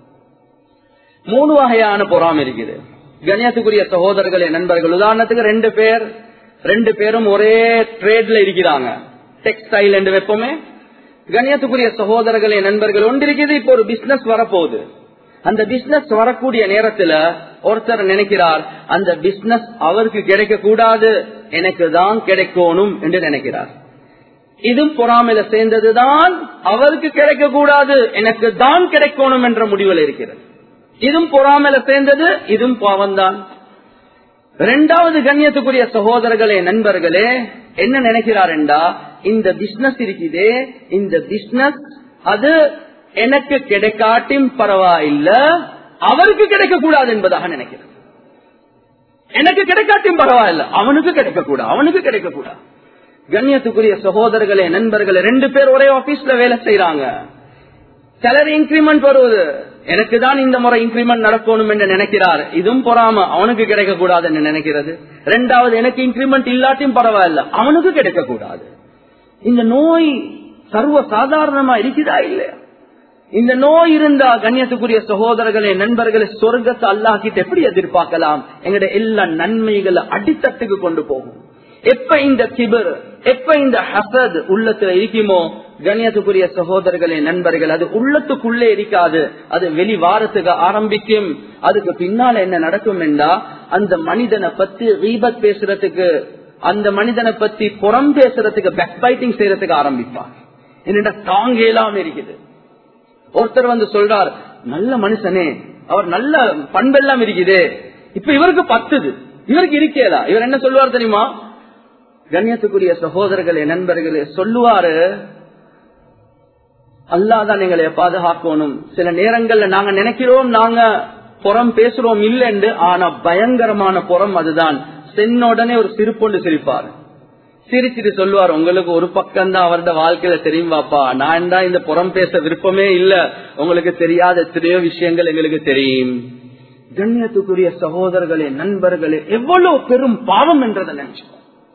3 வகையான பொறாமை இருக்குது. கண்ணியத்துக்குரிய சகோதரர்களே, நண்பர்கள், உதாரணத்துக்கு 2 பேரும் ஒரே ட்ரேட்ல இருக்கிறாங்க, டெக்ஸ்டைல் என்று வைப்போமே. கண்ணியத்துக்குரிய சகோதரர்களே, நண்பர்கள், ஒன்று இருக்குது, இப்போ ஒரு பிசினஸ் வரப்போகுது. அந்த பிசினஸ் வரக்கூடிய நேரத்துல ஒருத்தர் நினைக்கிறார், அந்த பிசினஸ் அவருக்கு கிடைக்க கூடாது, எனக்கு தான் கிடைக்கணும் என்று நினைக்கிறார். இதுவும் பொறாமையில சேர்ந்ததுதான். அவருக்கு கிடைக்க கூடாது, எனக்கு தான் கிடைக்கணும் என்ற முடிவில் இருக்கிறது. இதுவும் பொறாமையில சேர்ந்தது, இதுவும் பாவம்தான். 2வது கண்ணியத்துக்குரிய சகோதரர்களே, நண்பர்களே, என்ன நினைக்கிறார் என்றா, இந்த பிசினஸ் இருக்குதே, இந்த பிசினஸ் அது எனக்கு கிடைக்காட்டியும் பரவாயில்ல, அவருக்கு கிடைக்க கூடாது என்பதாக நினைக்கிறது. எனக்கு கிடைக்காட்டியும் பரவாயில்ல, அவனுக்கு கிடைக்க கூடாது. கண்ணியத்துக்குரிய சகோதரர்களே, நண்பர்களே, 2 பேர் ஒரே ஆபீஸ்ல வேலை செய்யறாங்க. சேலரி இன்கிரிமெண்ட் வருவது, எனக்கு தான் இந்த முறை இன்கிரிமெண்ட் நடக்கணும் என்று நினைக்கிறார். இதுவும் பொறாம, அவனுக்கு கிடைக்க கூடாது என்று நினைக்கிறது. 2வது, எனக்கு இன்கிரிமெண்ட் இல்லாட்டியும் பரவாயில்ல, அவனுக்கு கிடைக்க கூடாது. இந்த நோய் சர்வ சாதாரணமா இருக்குதா இல்லையா? இந்த நோய் இருந்தா கண்ணியத்துக்குரிய சகோதரர்களே, நண்பர்களே, சொர்க்கத்தை அல்லாஹ் கிட்ட எப்படி எதிர்பார்க்கலாம்? எங்களுடைய எல்லா நன்மைகளை அடித்தட்டுக்கு கொண்டு போகும். எப்ப இந்த கிபர், எப்ப இந்த ஹசத் உள்ளத்துல இருக்குமோ, கண்ணியத்துக்குரிய சகோதரர்களே நண்பர்கள், அது உள்ளத்துக்குள்ளே இருக்காது, அது வெளிவாரத்துக்கு ஆரம்பிக்கும். அதுக்கு பின்னால என்ன நடக்கும் என்றா, அந்த மனிதனை பத்தி கீபத் பேசுறதுக்கு, அந்த மனிதனை பத்தி புறம் பேசுறதுக்கு, பேக் பைட்டிங் செய்யறதுக்கு ஆரம்பிப்பான். என்னடா தாங்க எல்லாம் இருக்குது. ஒருத்தர் வந்து சொல்றார், நல்ல மனுஷனே, அவர் நல்ல பண்பெல்லாம் இருக்குது, இப்ப இவருக்கு பத்துது, இவருக்கு இருக்கேதா? இவர் என்ன சொல்லுவார் தெரியுமா? கண்ணியத்துக்குரிய சகோதரர்களே நண்பர்களே, சொல்லுவாரு, அல்லாதான் எங்களை பாதுகாக்கணும். சில நேரங்கள்ல நாங்க நினைக்கிறோம் நாங்க புறம் பேசுறோம் இல்லைன்னு, ஆனா பயங்கரமான புறம் அதுதான். சென்னோடனே ஒரு சிரிப்பொண்டு சிரிப்பாரு, சிரிச்சிட்டு சொல்லுவார், உங்களுக்கு ஒரு பக்கம் தான் அவரோட வாழ்க்கையில தெரியுமாப்பா, நான் தான் இந்த புறம் பேச விருப்பமே இல்ல, உங்களுக்கு தெரியாத எத்தனையோ விஷயங்கள் எங்களுக்கு தெரியும். கண்ணியத்துக்குரிய சகோதரர்களே நண்பர்களே, எவ்வளவு பெரும் பாவம் என்றதை நினைச்சோம்.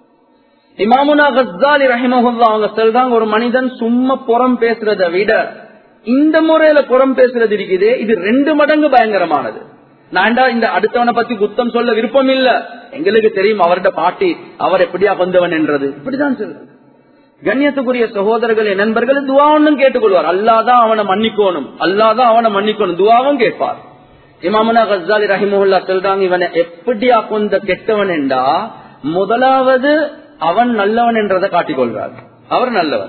இமாமுனா கஸ்ஸாலி ரஹிமஹுல்லாஹ் அவங்க சொல்றாங்க, ஒரு மனிதன் சும்மா புறம் பேசுறதை விட இந்த முறையில புறம் பேசுறது இருக்குதே, இது 2 மடங்கு பயங்கரமானது. நான்டா இந்த அடுத்தவனை பத்தி குத்தம் சொல்ல விருப்பம் இல்ல, எங்களுக்கு தெரியும் அவரோட பாட்டி அவர் எப்படியா கொண்டவன் என்றது, இப்படிதான் சொல்றது. கண்ணியத்துக்குரிய சகோதரர்களே நண்பர்கள், துவா ஒன்னும் கேட்டுக்கொள்வார், அல்லாதான் அவனை மன்னிக்கணும், அல்லாதான் அவனை மன்னிக்கணும், துவாவும் கேட்பார். இமாமுனா கஸ்ஸாலி ரஹிமஹுல்லாஹ் சொல்றாங்க, இவனை எப்படியா கொண்ட கெட்டவன் என்றா, முதலாவது அவன் நல்லவன் என்றதை காட்டிக்கொள்றார், அவர் நல்லவன்.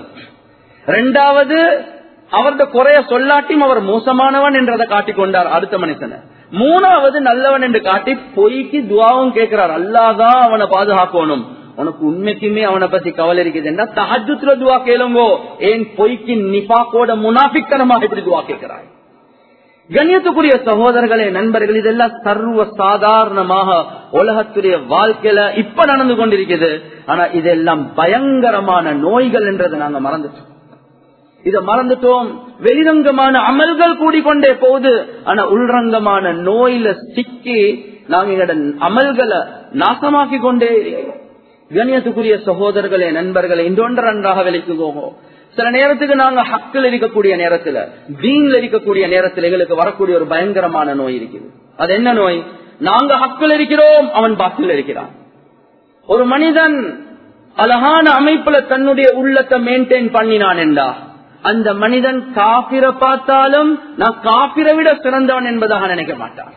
2வது அவரது குறைய சொல்லாட்டியும் அவர் மோசமானவன் என்றதை காட்டிக்கொண்டார் அடுத்த மனுஷனை. 3வது நல்லவன் என்று காட்டி பொய்க்கு துவாவும் கேட்கிறார், அல்லாதான் அவனை பாதுகாக்கணும். உனக்கு உண்மைக்குமே அவனை பத்தி கவலை இருக்குதுன்னா தஹஜ்ஜுத்ல துவா கேளுங்கோ, ஏன் பொய்க்கு நிஃபாக்கோட முனாஃபிக்தனமாக இப்படி துவா கேட்கிறாய்? கண்ணியத்துக்குரிய சகோதரர்களே நண்பர்கள், இதெல்லாம் சர்வ சாதாரணமாக உலகத்துடைய வாழ்க்கையில இப்ப நடந்து கொண்டிருக்கிறது. ஆனா இதெல்லாம் பயங்கரமான நோய்கள் என்றதை நாங்க மறந்துட்டோம். இதை மறந்துட்டோம். வெளிரங்கமான அமல்கள் கூடிக்கொண்டே போகுது, ஆனா உள்ரங்கமான நோயில சிக்கி நாங்க எங்களோட அமல்களை நாசமாக்கி கொண்டே. கண்ணியத்துக்குரிய சகோதரர்களே நண்பர்களே, இன்றொன்று நன்றாக விளக்குவோம். சில நேரத்துக்கு நாங்க ஹக்கில் இருக்கக்கூடிய நேரத்துல, தீன்ல இருக்கக்கூடிய நேரத்தில் எங்களுக்கு வரக்கூடிய ஒரு பயங்கரமான நோய் இருக்குது. அது என்ன நோய்? நாங்க ஹக்கில் இருக்கிறோம், அவன் பாத்தில் இருக்கிறான். ஒரு மனிதன் அழகான அமைப்புல தன்னுடைய உள்ளத்தை மெயின்டைன் பண்ணினான் என்றா, அந்த மனிதன் காபிரை பார்த்தாலும் நான் காபிரை விட சிறந்தவன் என்பதாக நினைக்க மாட்டான்.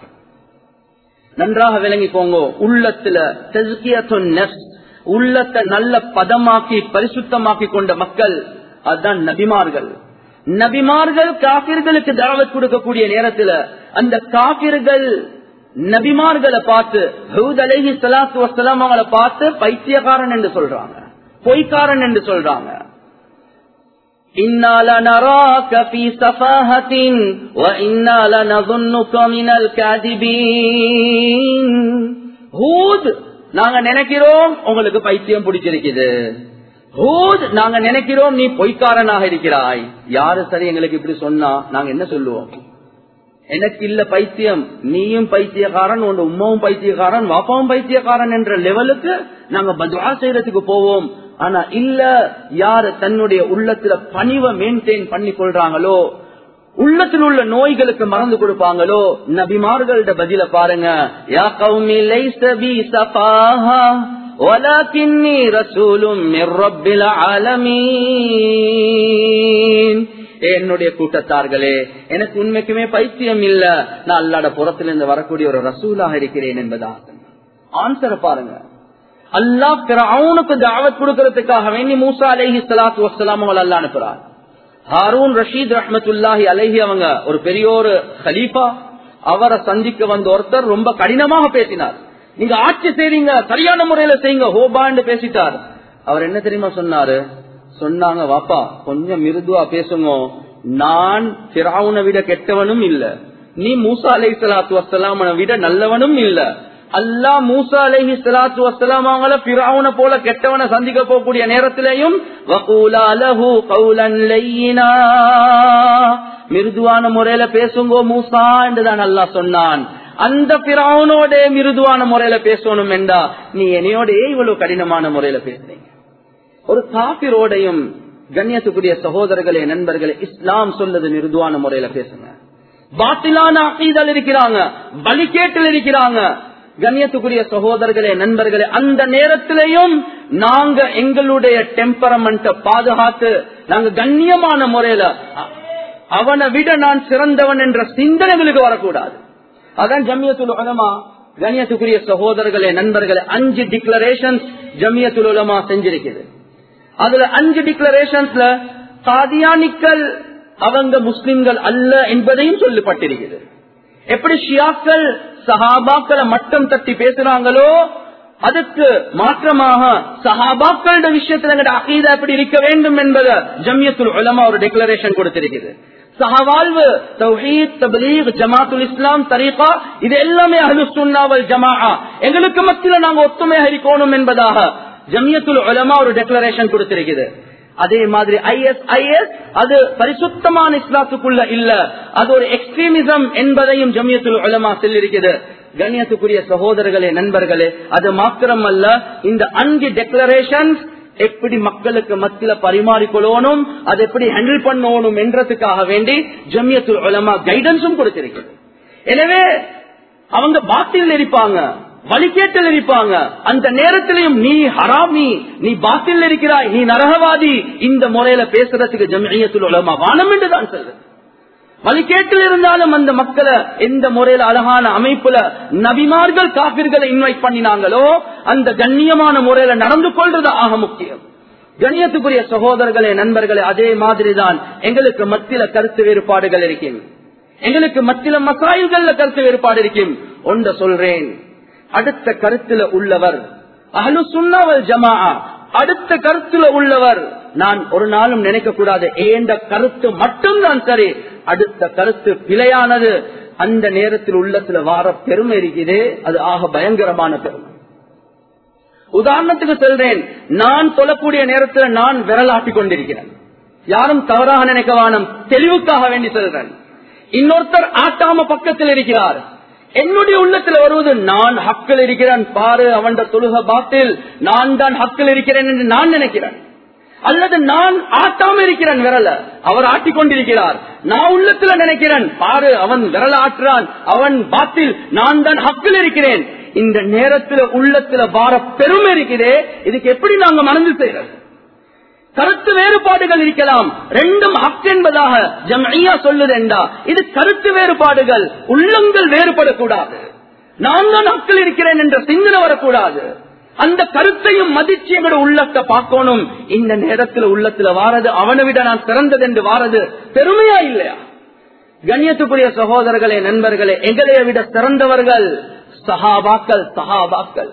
நன்றாக விளங்கிக்கோங்க. உள்ளத்துல தஸ்கியத்துன் நஃப்ஸ், உள்ளத்தை நல்ல பதமாக்கி பரிசுத்தமாக்கி கொண்ட மக்கள் அதுதான் நபிமார்கள். நபிமார்கள் காபிர்களுக்கு தாவத் கொடுக்கக்கூடிய நேரத்துல அந்த காபிர்கள் நபிமார்களை பார்த்து, ஹூத் அலைஹி ஸலாத்து வஸ்ஸலாம் அவங்களை பார்த்து பைத்தியக்காரன் என்று சொல்றாங்க, பொய்க்காரன் என்று சொல்றாங்க. இன்னா லனராக ஃபீ ஸஃபாஹத்தின் வ இன்னா லனظنك மினல் காதிபீன். ஹூத், நாங்க நினைக்கிறோம் உங்களுக்கு பைத்தியம் பிடிச்சிருக்குது. ஹூத், நாங்க நினைக்கிறோம் நீ பொய்க்காரனாக இருக்கிறாய். யாரு சரி எங்களுக்கு இப்படி சொன்னா நாங்க என்ன சொல்லுவோம்? எனக்கு இல்ல பைத்தியம், நீயும் பைத்தியக்காரன், உன் உம்மாவும் பைத்தியக்காரன், வாப்பாவும் பைத்தியக்காரன் என்ற லெவலுக்கு நாங்க பதுஆ செய்யறதுக்கு போவோம். ஆனா இல்ல, யாரு தன்னுடைய உள்ளத்துல பணிவை மெயின்டைன் பண்ணி கொள்றாங்களோ, உள்ளத்தில் உள்ள நோய்களுக்கு மறந்து கொடுப்பாங்களோ, நபிமார்களோட பதில பாருங்க. யா கௌமி லைஸ பி ஸஃபாஹா வலக்கின்னி ரசூலும் மிர் ரப்பில் ஆலமீன். என்னுடைய கூட்டத்தார்களே, எனக்கு உண்மைக்குமே பைத்தியம் இல்ல, நான் அல்லாஹ்வுடைய புறத்திலிருந்து வரக்கூடிய ஒரு ரசூலாக இருக்கிறேன் என்பதாக ஆன்சர் பாருங்க. அல்லாஹ் ஃபிரௌனுக்கு தாவத் கொடுக்கிறதுக்காக வேண்டி மூசா அலைஹி ஸலாத்து வஸ்ஸலாம் அவங்களை அல்லாஹ் அனுப்புறார். ஹாரூன் ரஷீத் ரஹ்மத்துல்லாஹி அலைஹி அவங்க ஒரு பெரிய ஒரு கலீஃபா, அவரை சந்திக்க வந்த ஒருத்தர் ரொம்ப கடினமாக பேசினார். நீங்க ஆட்சி செய்றீங்க, சரியான முறையில செய்யுங்க, ஹோபான்னு பேசிட்டார். அவர் என்ன தெரியுமா சொன்னாரு? சொன்னாங்க, வாப்பா கொஞ்சம் மிருதுவா பேசுங்க, நான் ஃபிரௌனை விட கெட்டவனும் இல்ல, நீ மூசா அலைஹிஸ்ஸலாத்து வஸ்ஸலாம் விட நல்லவனும் இல்ல. அல்லாஹ் மூசா அலைஹிஸ்ஸலாத்து வஸ்ஸலாம் அவங்கள ஃபிரௌனை போல கெட்டவனை சந்திக்க போகக்கூடிய நேரத்திலேயும் வகூலா லஹு கௌலன் லையினா, மிருதுவான முறையில பேசுங்க மூசா என்றுதான் அல்லாஹ் சொன்னான். அந்த ஃபிரௌனோட மிருதுவான முறையில பேசணும் என்றா நீ என்னையோட இவ்வளவு கடினமான முறையில பேசுறீங்க. ஒரு காபிரோடையும் கண்ணியத்துக்குரிய சகோதரர்களே நண்பர்களே, இஸ்லாம் சொல்லுது மிருதுவான முறையில பேசுங்க. பாத்திலான அகீதல் இருக்கிறாங்க, பலிகேட்டில் இருக்கிறாங்க. கண்ணியத்துக்குரிய சகோதரர்களே, நண்பர்களே, அந்த நேரத்திலையும் நாங்க எங்களுடைய டெம்பரமெண்ட்டை பாதுகாத்து நாங்க கண்ணியமான முறையில அவனை விட நான் சிறந்தவன் என்ற சிந்தனைகளுக்கு வரக்கூடாது. அதான் ஜமியத்துல் உலமா, கண்ணியத்துக்குரிய சகோதரர்களே, நண்பர்களே, 5 டிக்ளரேஷன் ஜமியத்துல் உலமா செஞ்சிருக்குது. அதுல 5 டிக்ளரேஷன்ஸ்ல காதியானிக்கள் அவங்க முஸ்லிம்கள் அல்ல என்பதையும் சொல்லப்பட்டிருக்கிறது. எப்படி ஷியாக்கள் சஹாபாக்களை மட்டம் தட்டி பேசுறாங்களோ அதுக்கு மாற்றமாக சஹாபாக்களோட விஷயத்துல எங்கட அகீதா எப்படி இருக்க வேண்டும் என்பதை ஜமியத்துல் உலமா ஒரு டிக்ளரேஷன் கொடுத்திருக்கிறது. சஹவாழ்வு, தௌஹீத், தப்லீக், ஜமாத்துல் இஸ்லாம், தரீகா, இது எல்லாமே அஹ்லுஸ் சுன்னா வல் ஜமாஅ எங்களுக்கு மத்தியில நாங்க ஒத்துமையாக இருக்கணும் என்பதாக ஜமியத்துல் உலமா ஒரு டிக்ளரேஷன் கொடுத்திருக்கிறது. அதே மாதிரி ISIS அது பரிசுத்தமான இஸ்லாத்துக்குள்ள இல்ல, அது ஒரு எக்ஸ்ட்ரீமிசம் என்பதையும் ஜமியத்துல் உலமா சொல்லியிருக்கிறது. கண்ணியத்துக்குரிய சகோதரர்களே, நண்பர்களே, அது மாத்திரம் அல்ல, இந்த 5 டெக்ளரேஷன்ஸ் எப்படி மக்களுக்கு மத்தியில பரிமாறிக்கொள்ளணும், அதை எப்படி ஹேண்டில் பண்ணணும் என்றதுக்காக வேண்டி ஜமியத்துல் உலமா கைடன்ஸும் கொடுத்திருக்கிறது. எனவே அவங்க பாத்தில் இருப்பாங்க, வழிகேட்டில் இருப்பாங்க. அந்த நேரத்திலையும் நீ ஹராமி, நீ பாத்தில் இருக்கிறாய், நீ நரகவாதி, இந்த முறையில பேசுறதுக்கு ஜமியத்துல் உலமா வானம் என்றுதான் சொல்றது. வழிகேட்டில் இருந்தாலும் அந்த மக்களை எந்த முறையில அழகான அமைப்புல நபிமார்கள் காபிர்களை இன்வைட் பண்ணினாங்களோ அந்த கண்ணியமான முறையில நடந்து கொள்றது ஆக முக்கியம். கண்ணியத்துக்குரிய சகோதரர்களே, நண்பர்களே, அதே மாதிரிதான் எங்களுக்கு மத்தியில கருத்து வேறுபாடுகள் இருக்கும், எங்களுக்கு மத்தியில மசாயில்கள்ல கருத்து வேறுபாடு இருக்கும். ஒன்ற சொல்றேன், அடுத்த கருத்துல உள்ளவர் அஹ்லுஸ் சுன்னா வல் ஜமாஅ, அடுத்த கருத்துல உள்ளவர் நான் ஒரு நாளும் நினைக்க கூடாது ஏண்ட கருத்து மட்டும்தான் சரி, அடுத்த கருத்து பிழையானது. அந்த நேரத்தில் உள்ளத்துல வார பெருமை இருக்குதே, அது ஆக பயங்கரமான பெருமை. உதாரணத்துக்கு சொல்றேன், நான் சொல்லக்கூடிய நேரத்தில் நான் விரலாட்டி கொண்டிருக்கிறேன், யாரும் தவறாக நினைக்க வேணும், தெளிவுக்காக வேண்டி சொல்றேன். இன்னொருத்தர் ஆட்டாம பக்கத்தில் இருக்கிறார், என்னுடைய உள்ளத்துல வருவது நான் ஹக்கில் இருக்கிறேன், பாரு அவன் தொழுக பாத்தில், நான் தான் ஹக்கில் இருக்கிறேன் என்று நான் நினைக்கிறேன். அல்லது நான் ஆட்டாம இருக்கிறேன் விரல, அவர் ஆட்டிக்கொண்டிருக்கிறார், நான் உள்ளத்துல நினைக்கிறேன், பாரு அவன் விரல ஆற்றுறான், அவன் பாத்தில், நான் தான் ஹக்கில் இருக்கிறேன். இந்த நேரத்துல உள்ளத்துல வார பெருமை இருக்கிறே, இதுக்கு எப்படி நாங்க மனது செய்யறது? கருத்து வேறுபாடுகள் இருக்கலாம், ரெண்டும் ஹக் என்பதாக ஜம்இய்யா சொல்லுதேண்டா, இது கருத்து வேறுபாடுகள், உள்ளங்கள் வேறுபடக்கூடாது. நான் தான் ஹக்கில் இருக்கிறேன் என்ற சிந்தனை வரக்கூடாது. அந்த கருத்தையும் மதிச்சு எங்களோட உள்ளத்தை பார்க்கணும். இந்த நேரத்தில் உள்ளத்துல வாரது அவனை விட நான் சிறந்தது என்று வாரது பெருமையா இல்லையா? கண்ணியத்துக்குரிய சகோதரர்களே, நண்பர்களே, எங்களைய விட சிறந்தவர்கள் சஹாபாக்கள். சஹாபாக்கள்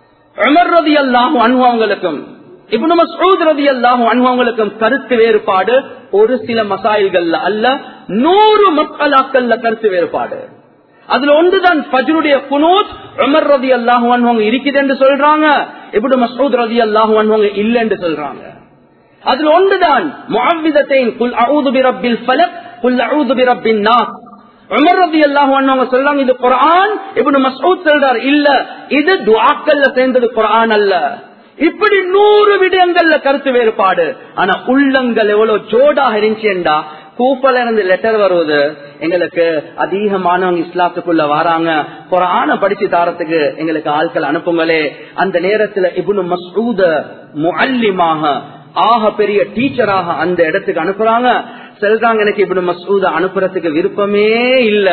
உமர் ரலியல்லாஹு அன்ஹு அவங்களுக்கும் இப்னு மஸ்ஊத் ரலியல்லாஹு அன்ஹு அவங்களுக்கும் கருத்து வேறுபாடு ஒரு சில மசாயில்கள்ல அல்ல, 100 மஸ்அலாக்கள்ல கருத்து வேறுபாடு. அதுல ஒன்றுதான் ஃபஜ்ருடைய குனூத். உமர் ரலியல்லாஹு அன்ஹு இருக்குது என்று சொல்றாங்க, இப்னு மஸ்ஊத் ரலியல்லாஹு அன்ஹு இல்ல என்று சொல்றாங்க. அதுல ஒன்றுதான் முஅவ்விதத்தைன், குல் அஊது பிரப்பில் ஃபலக், குல் அஊது பிரப்பின் நாஸ். உமர் ரலியல்லாஹு அன்ஹு சொல்றாங்க இது குர்ஆன், இப்னு மஸ்ஊத் சொல்றார் இல்ல இது துஆக்கள்ல சேர்ந்தது, குர்ஆன் அல்ல. இப்படி 100 விடயங்கள்ல கருத்து வேறுபாடு. ஆனா உள்ளங்கள் எவ்வளவு ஜோடாக இருந்துச்சுண்டா, கூஃபால இருந்து லெட்டர் வருவது, எங்களுக்கு அதிகமானவங்க இஸ்லாத்துக்குள்ள வராங்க, குர்ஆனை படிச்சு தாரத்துக்கு எங்களுக்கு ஆட்கள் அனுப்புங்களே. அந்த நேரத்துல இப்னு மஸ்ஊத முஅல்லிமாக, ஆக பெரிய டீச்சராக அந்த இடத்துக்கு அனுப்புறாங்க. சொல்றாங்க, எனக்கு இப்னு மஸ்ஊத அனுப்புறதுக்கு விருப்பமே இல்ல,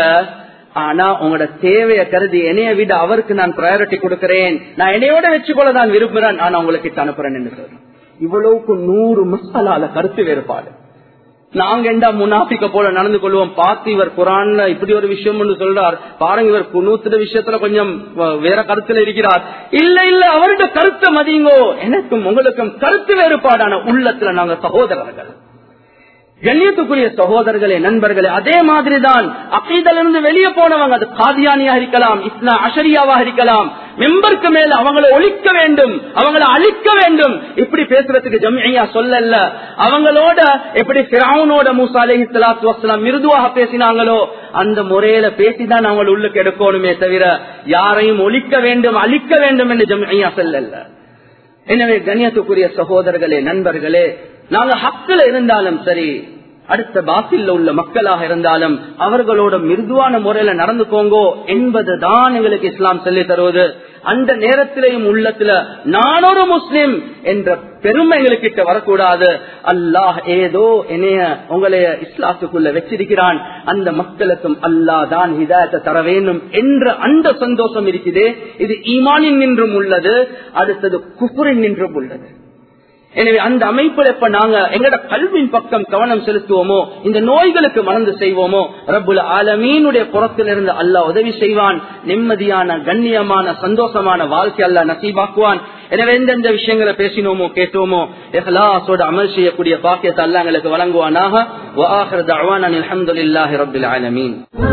ஆனா உங்களோட தேவையை கருதி என்னைய விட அவருக்கு நான் ப்ரையாரிட்டி கொடுக்கிறேன், நான் என்னையோட வச்சுக்கொள்ள தான் விரும்புறேன், ஆனா உங்களுக்கு அனுப்புறேன் என்று சொல்றேன். இவ்வளவுக்கு 100 மசாலால கருத்து வேறுபாடு. நாங்க எந்த முனாஃபிக்க போல நடந்து கொள்வோம், பார்த்து இவர் குர்ஆன்ல இப்படி ஒரு விஷயம் சொல்றார், பாருங்க இவர் குனூத்துல விஷயத்துல கொஞ்சம் வேற கருத்துல இருக்கிறார். இல்ல இல்ல, அவருடைய கருத்தை மதியுங்கோ. எனக்கும் உங்களுக்கும் கருத்து வேறுபாடான உள்ளத்துல நாங்க சகோதரர்கள். கண்ணியத்துக்குரிய சகோதரர்களே, நண்பர்களே, அதே மாதிரிதான் அகீதிலிருந்து வெளியே போனவங்க, அது காதியானியா இருக்கலாம், இஸ்னா அஷரியாவாக இருக்கலாம், மெம்பருக்கு மேல அவங்களை ஒழிக்க வேண்டும், அவங்களை அழிக்க வேண்டும், இப்படி பேசுறதுக்கு ஜம்இய்யா சொல்லல. அவங்களோட எப்படி ஃபிரௌனோட மூசா அலைஹிஸ்ஸலாத்து வஸ்ஸலாம் மிருதுவாக பேசினாங்களோ அந்த முறையில பேசிதான் அவங்களை உள்ளுக்கு எடுக்கணுமே தவிர யாரையும் ஒழிக்க வேண்டும் அழிக்க வேண்டும் என்று ஜம்இய்யா சொல்லல. எனவே கண்ணியத்துக்குரிய சகோதரர்களே, நண்பர்களே, நாங்க ஹக்கில் இருந்தாலும் சரி, அடுத்த பாசில்ல உள்ள மக்களாக இருந்தாலும் அவர்களோட மிருதுவான முறையில நடந்துக்கோங்கோ என்பதுதான் எங்களுக்கு இஸ்லாம் சொல்லி தருவது. அந்த நேரத்திலேயும் உள்ளத்துல நான் ஒரு முஸ்லிம் என்ற பெருமை எங்களுக்கு வரக்கூடாது. அல்லாஹ் ஏதோ என்னைய உங்களைய இஸ்லாத்துக்குள்ள வச்சிருக்கிறான், அந்த மக்களுக்கும் அல்லாஹ் தான் ஹிதாயத்தை தர வேண்டும் என்ற அந்த சந்தோஷம் இருக்குதே, இது ஈமானின் நின்றும் உள்ளது, அடுத்தது குஃப்ரின் நின்றும் உள்ளது. எனவே அந்த அமைப்பில் எப்ப நாங்க எங்கட கல்வியின் பக்கம் கவனம் செலுத்துவோமோ, இந்த நோய்களுக்கு மறந்து செய்வோமோ, ரப்புல் ஆலமீனுடைய புறத்திலிருந்து அல்லாஹ் உதவி செய்வான். நிம்மதியான கண்ணியமான சந்தோஷமான வாழ்க்கை அல்லாஹ் நசீபாக்குவான். எனவே எந்தெந்த விஷயங்களை பேசினோமோ கேட்டோமோ இஹ்லாஸோட அமல் செய்யக்கூடிய பாக்கியத்தை அல்லாஹ் எங்களுக்கு வழங்குவானாக. வ ஆகிரு தஅவானா அல்ஹம்துலில்லாஹி ரப்பில் ஆலமீன்.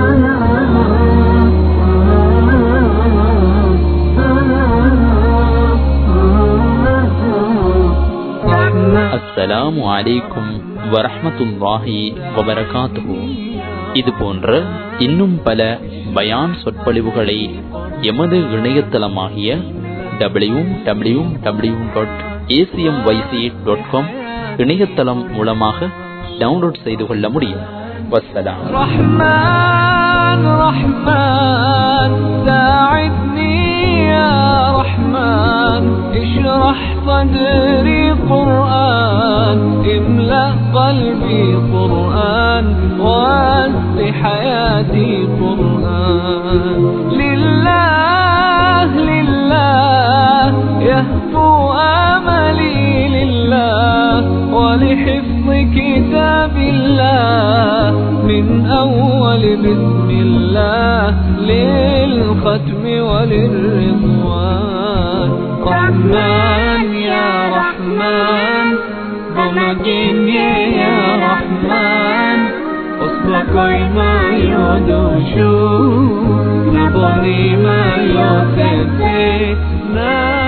அஸ்ஸலாமு அலைக்கும் வரஹ்மத்துல்லாஹி வபரகாத்துஹு. இது போன்ற இன்னும் பல பயான் சொற்பொழிவுகளை எமது இணையதளமாகிய www.acmyc.com இணையதளம் மூலமாக டவுன்லோட் செய்து கொள்ள முடியும். வஸ்ஸலாம். اشرح صدري قرآن املأ قلبي قرآن واسع حياتي قرآن لله لله يهفو آملي لله ولحفظ كتاب الله من أول بسم الله للختم وللرضوان. رحمن يا رحمن بمجيني يا رحمن أصبحي ما يدوشو نبني ما يوتفي